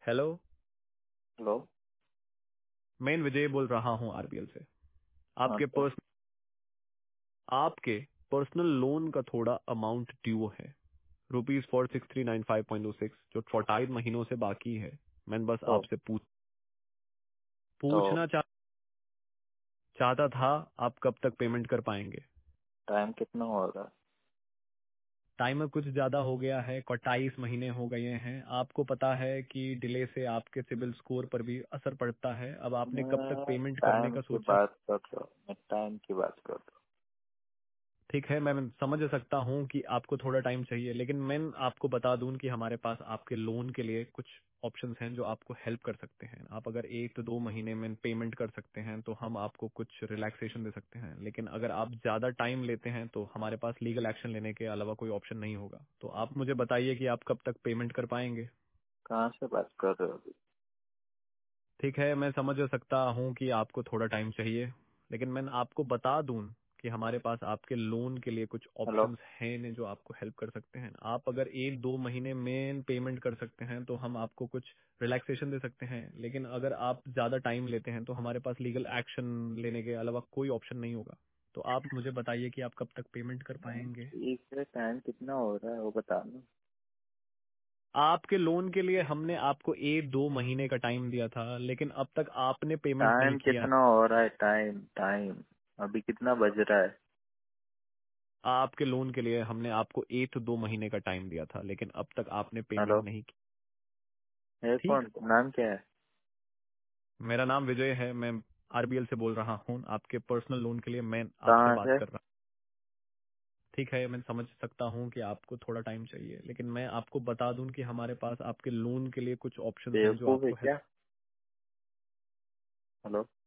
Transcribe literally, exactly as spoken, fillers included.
Hello. Hello. मैं विजय बोल रहा हूँ आरबीएल से। हाँ आपके सर। पर्स आपके पर्सनल लोन का थोड़ा अमाउंट ड्यू है, rupees four six three nine five point six, जो फोर्टाइव महीनों से बाकी है। मैं बस तो आपसे पूछ तो पूछना चाह, चाहता था आप कब तक पेमेंट कर पाएंगे। टाइम कितना होगा? टाइम अब कुछ ज्यादा हो गया है, अट्ठाईस महीने हो गए हैं। आपको पता है कि डिले से आपके सिबिल स्कोर पर भी असर पड़ता है। अब आपने कब तक मैं पेमेंट करने टाइम का की सोचा? बात कर रहा हूँ, मैं टाइम की बात कर रहा ठीक है, मैं समझ सकता हूँ कि आपको थोड़ा टाइम चाहिए, लेकिन मैं आपको बता दूं कि हमारे पास आपके लोन के लिए कुछ ऑप्शंस हैं जो आपको हेल्प कर सकते हैं। आप अगर एक तो दो महीने में पेमेंट कर सकते हैं तो हम आपको कुछ रिलैक्सेशन दे सकते हैं, लेकिन अगर आप ज्यादा टाइम लेते हैं तो हमारे पास लीगल एक्शन लेने के अलावा कोई ऑप्शन नहीं होगा। तो आप मुझे बताइए कि आप कब तक पेमेंट कर पाएंगे। हूँ। कहाँ से बात कर रहे हो अभी? ठीक है, मैं समझ सकता हूँ कि आपको थोड़ा टाइम चाहिए, लेकिन मैं आपको बता दूं कि हमारे पास आपके लोन के लिए कुछ हेलो। ऑप्शंस हैं ने जो आपको हेल्प कर सकते हैं। आप अगर एक दो महीने में पेमेंट कर सकते हैं तो हम आपको कुछ रिलैक्सेशन दे सकते हैं, लेकिन अगर आप ज्यादा टाइम लेते हैं तो हमारे पास लीगल एक्शन लेने के अलावा कोई ऑप्शन नहीं होगा। तो आप मुझे बताइए कि आप कब तक पेमेंट कर पाएंगे। ठीक है, टाइम कितना हो रहा है वो बता दो। आपके लोन के लिए हमने आपको एक दो महीने का टाइम दिया था, लेकिन अब तक आपने पेमेंट नहीं टाइम किया। कितना हो रहा है? टाइम टाइम अभी कितना बज रहा है? आपके लोन के लिए हमने आपको एक तो दो महीने का टाइम दिया था, लेकिन अब तक आपने हेलो। पेमेंट नहीं की। है ठीक, कौन? नाम क्या है? मेरा नाम विजय है, मैं आरबीएल से बोल रहा हूँ। आपके पर्सनल लोन के लिए मैं आपसे कहाँ बात से? कर रहा हूँ। ठीक है, मैं समझ सकता हूँ कि आपको थोड़ा टाइम चाहिए, लेकिन मैं आपको बता दूं कि हमारे पास आपके लोन के लिए कुछ ऑप्शंस हैं जो बेवकूफ है आपको क्या? हेल्प। हेलो।